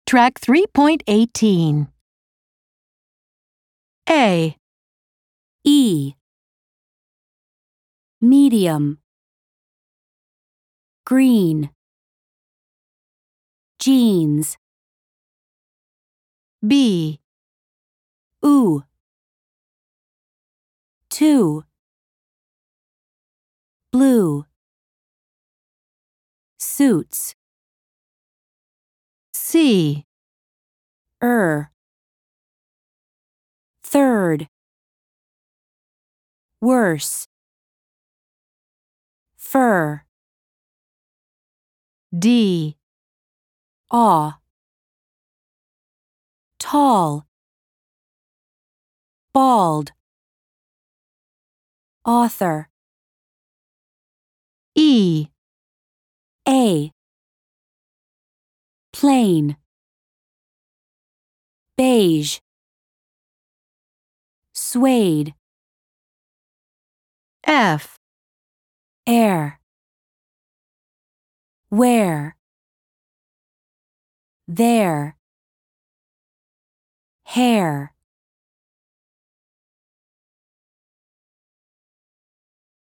Track 3.18. A. E. Medium. Green. Jeans. B. Ooh. 2. Blue. Suits. C. Third. Worse. Fur. D. Awe. Tall. Bald. Author. E. A. Plain. Beige. Suede. F. Air. Where. There. Hair.